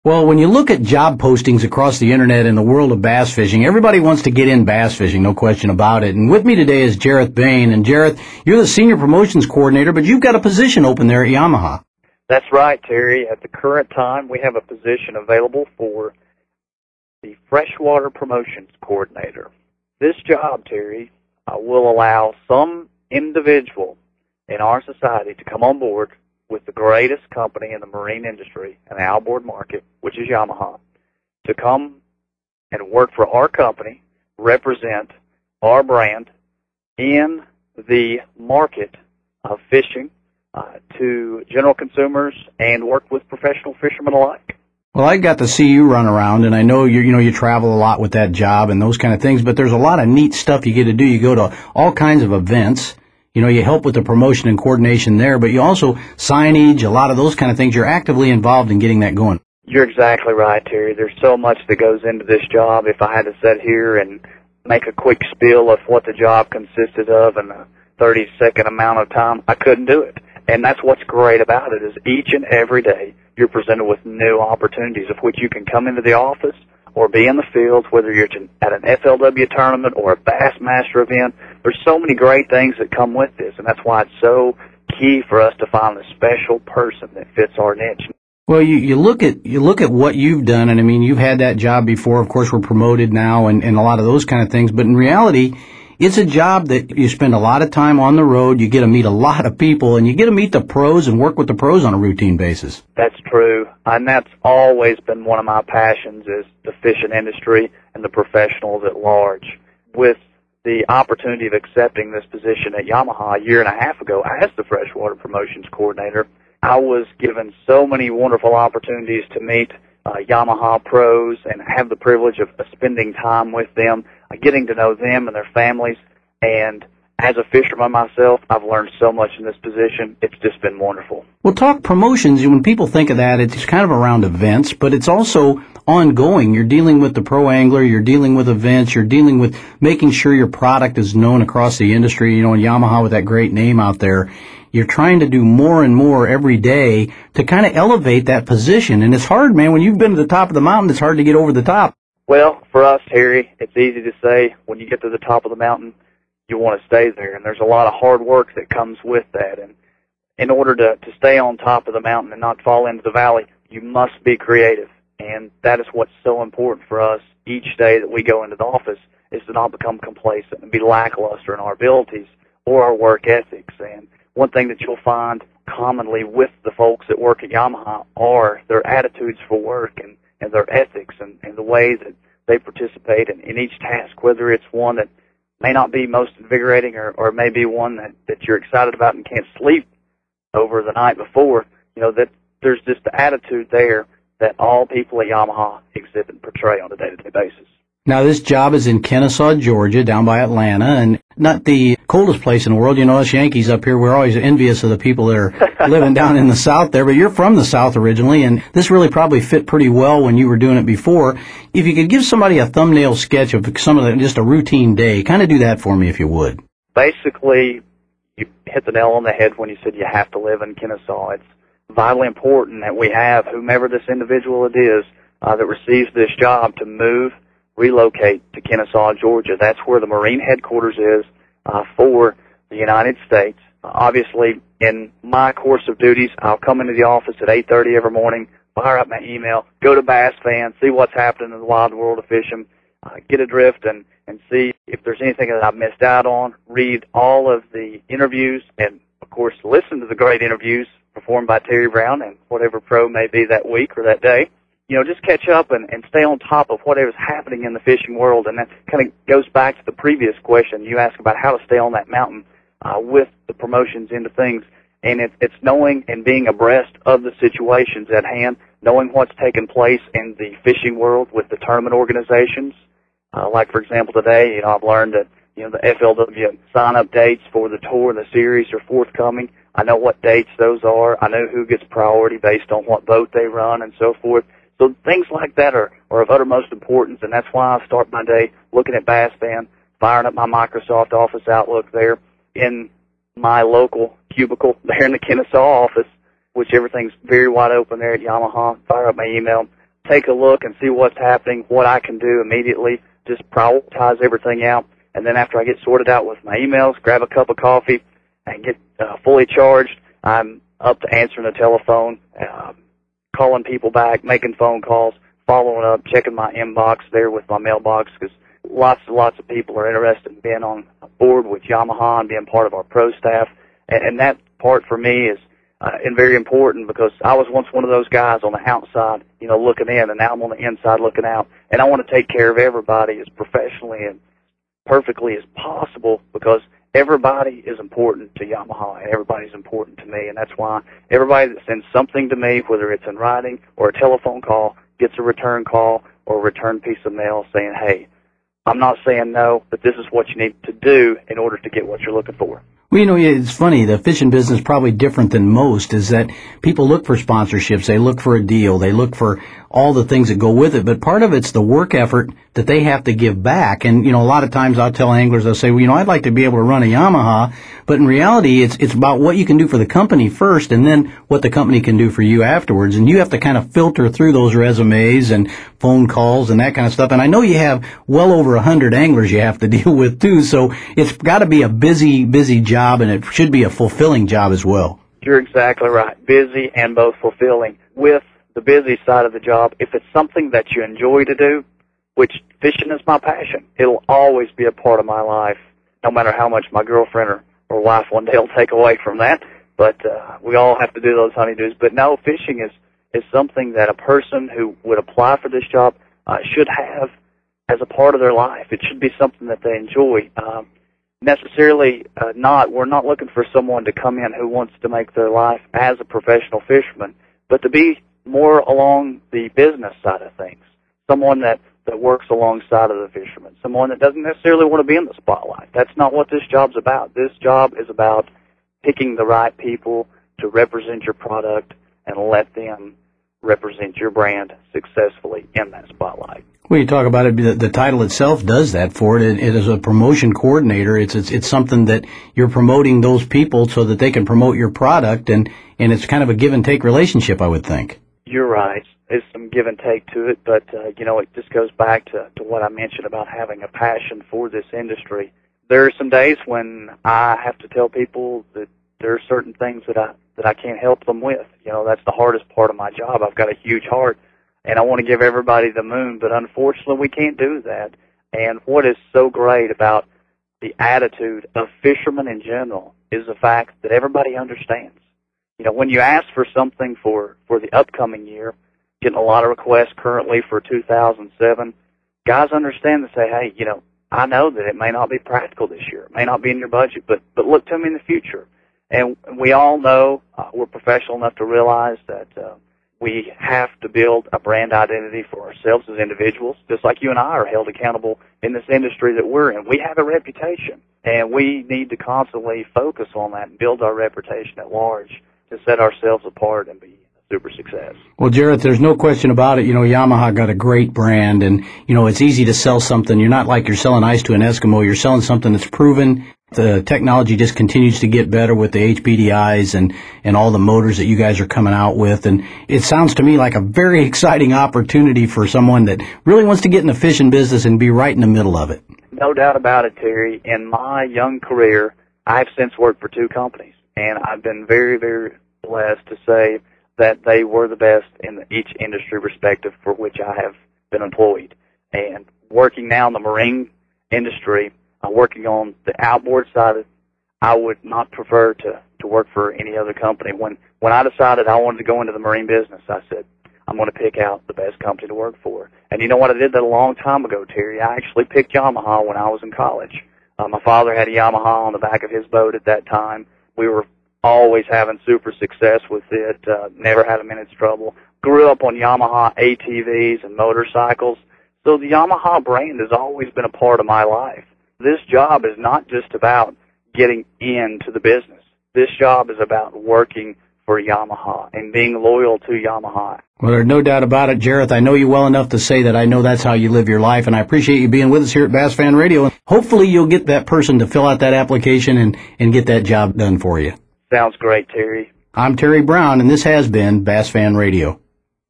Well, when you look at job postings across the internet in the world of bass fishing, everybody wants to get in bass fishing, no question about it. And with me today is Jareth Bain. And Jareth, you're the Senior Promotions Coordinator, but you've got a position open there at Yamaha. That's right, Terry. At the current time, we have a position available for the Freshwater Promotions Coordinator. This job, Terry, will allow some individual in our society to come on board with the greatest company in the marine industry and the outboard market, which is Yamaha, to come and work for our company, represent our brand in the market of fishing to general consumers and work with professional fishermen alike. Well, I got to see you run around, and I know you travel a lot with that job and those kind of things, but there's a lot of neat stuff you get to do. You go to all kinds of events. You help with the promotion and coordination there, but you also signage, a lot of those kind of things. You're actively involved in getting that going. You're exactly right, Terry. There's so much that goes into this job. If I had to sit here and make a quick spiel of what the job consisted of in a 30-second amount of time, I couldn't do it. And that's what's great about it, is each and every day you're presented with new opportunities of which you can come into the office or be in the fields, whether you're at an FLW tournament or a Bassmaster event. There's so many great things that come with this, and that's why it's so key for us to find the special person that fits our niche. Well, you look at what you've done, and I mean, you've had that job before. Of course, we're promoted now and a lot of those kind of things, but in reality, it's a job that you spend a lot of time on the road, you get to meet a lot of people, and you get to meet the pros and work with the pros on a routine basis. That's true, and that's always been one of my passions, is the fishing industry and the professionals at large. With the opportunity of accepting this position at Yamaha a year and a half ago as the Freshwater Promotions Coordinator, I was given so many wonderful opportunities to meet Yamaha pros and have the privilege of spending time with them, getting to know them and their families. And as a fisherman myself, I've learned so much in this position. It's just been wonderful. Well, talk promotions. When people think of that, it's kind of around events, but it's also ongoing. You're dealing with the pro angler, you're dealing with events, you're dealing with making sure your product is known across the industry. And Yamaha with that great name out there, you're trying to do more and more every day to kind of elevate that position. And it's hard, man. When you've been to the top of the mountain, it's hard to get over the top. Well, for us, Harry, it's easy to say when you get to the top of the mountain, you want to stay there. And there's a lot of hard work that comes with that. And in order to stay on top of the mountain and not fall into the valley, you must be creative. And that is what's so important for us each day that we go into the office, is to not become complacent and be lackluster in our abilities or our work ethics. And one thing that you'll find commonly with the folks that work at Yamaha are their attitudes for work and their ethics and the way that they participate in each task, whether it's one that may not be most invigorating or may be one that you're excited about and can't sleep over the night before. That there's just the attitude there that all people at Yamaha exhibit and portray on a day-to-day basis. Now, this job is in Kennesaw, Georgia, down by Atlanta, and not the coldest place in the world. Us Yankees up here, we're always envious of the people that are living down in the South there, but you're from the South originally, and this really probably fit pretty well when you were doing it before. If you could give somebody a thumbnail sketch of just a routine day, kind of do that for me if you would. Basically, you hit the nail on the head when you said you have to live in Kennesaw. It's vitally important that we have whomever this individual it is that receives this job to relocate to Kennesaw, Georgia. That's where the Marine headquarters is for the United States. Obviously, in my course of duties, I'll come into the office at 8:30 every morning, fire up my email, go to Bass Fan, see what's happening in the wild world of fishing, get adrift and see if there's anything that I've missed out on, read all of the interviews, and, of course, listen to the great interviews performed by Terry Brown and whatever pro may be that week or that day. Just catch up and stay on top of whatever's happening in the fishing world. And that kind of goes back to the previous question you asked about how to stay on that mountain with the promotions into things. And it's knowing and being abreast of the situations at hand, knowing what's taking place in the fishing world with the tournament organizations. Like, for example, today, I've learned that, the FLW sign-up dates for the tour and the series are forthcoming. I know what dates those are. I know who gets priority based on what boat they run and so forth. So things like that are of uttermost importance, and that's why I start my day looking at Bass Fan, firing up my Microsoft Office Outlook there in my local cubicle there in the Kennesaw office, which everything's very wide open there at Yamaha. Fire up my email, take a look and see what's happening, what I can do immediately, just prioritize everything out. And then after I get sorted out with my emails, grab a cup of coffee, and get fully charged, I'm up to answering the telephone, calling people back, making phone calls, following up, checking my inbox there with my mailbox, because lots of people are interested in being on board with Yamaha and being part of our pro staff. And that part for me is very important, because I was once one of those guys on the outside, looking in, and now I'm on the inside looking out. And I want to take care of everybody as professionally and perfectly as possible, because everybody is important to Yamaha, and everybody's important to me. And that's why everybody that sends something to me, whether it's in writing or a telephone call, gets a return call or a return piece of mail saying, hey, I'm not saying no, but this is what you need to do in order to get what you're looking for. Well, it's funny. The fishing business is probably different than most, is that people look for sponsorships. They look for a deal. They look for all the things that go with it. But part of it's the work effort that they have to give back. And, a lot of times I'll tell anglers, I'll say, well, I'd like to be able to run a Yamaha. But in reality, it's about what you can do for the company first, and then what the company can do for you afterwards. And you have to kind of filter through those resumes and phone calls and that kind of stuff. And I know you have well over 100 anglers you have to deal with too. So it's got to be a busy job, and it should be a fulfilling job as well. You're exactly right. Busy and both fulfilling. With the busy side of the job, if it's something that you enjoy to do, which fishing is my passion, it'll always be a part of my life, no matter how much my girlfriend or wife one day will take away from that. But we all have to do those honeydews. But no, fishing is something that a person who would apply for this job should have as a part of their life. It should be something that they enjoy. We're not looking for someone to come in who wants to make their life as a professional fisherman, but to be more along the business side of things, someone that works alongside of the fishermen, someone that doesn't necessarily want to be in the spotlight. That's not what this job's about. This job is about picking the right people to represent your product and let them represent your brand successfully in that spotlight. Well, you talk about it, the title itself does that for it. It is a promotion coordinator. It's something that you're promoting those people so that they can promote your product, and it's kind of a give and take relationship, I would think. You're right. There's some give and take to it, but it just goes back to what I mentioned about having a passion for this industry. There are some days when I have to tell people that there are certain things that I can't help them with. That's the hardest part of my job. I've got a huge heart, and I want to give everybody the moon, but unfortunately we can't do that. And what is so great about the attitude of fishermen in general is the fact that everybody understands. When you ask for something for the upcoming year, getting a lot of requests currently for 2007, guys understand and say, hey, I know that it may not be practical this year. It may not be in your budget, but look to me in the future. And we all know, we're professional enough to realize that we have to build a brand identity for ourselves as individuals, just like you and I are held accountable in this industry that we're in. We have a reputation, and we need to constantly focus on that and build our reputation at large to set ourselves apart and be a super success. Well, Jarrett, there's no question about it. Yamaha got a great brand, and, it's easy to sell something. You're not like you're selling ice to an Eskimo. You're selling something that's proven. The technology just continues to get better with the HPDIs and all the motors that you guys are coming out with. And it sounds to me like a very exciting opportunity for someone that really wants to get in the fishing business and be right in the middle of it. No doubt about it, Terry. In my young career, I've since worked for 2 companies, and I've been very, very blessed to say that they were the best in each industry respective for which I have been employed. And working now in the marine industry, working on the outboard side, I would not prefer to work for any other company. When I decided I wanted to go into the marine business, I said, I'm going to pick out the best company to work for. And you know what? I did that a long time ago, Terry. I actually picked Yamaha when I was in college. My father had a Yamaha on the back of his boat at that time. We were always having super success with it, never had a minute's trouble. Grew up on Yamaha ATVs and motorcycles. So the Yamaha brand has always been a part of my life. This job is not just about getting into the business. This job is about working for Yamaha and being loyal to Yamaha. Well, there's no doubt about it, Jarrett. I know you well enough to say that I know that's how you live your life, and I appreciate you being with us here at Bass Fan Radio. And hopefully you'll get that person to fill out that application and get that job done for you. Sounds great, Terry. I'm Terry Brown, and this has been Bass Fan Radio.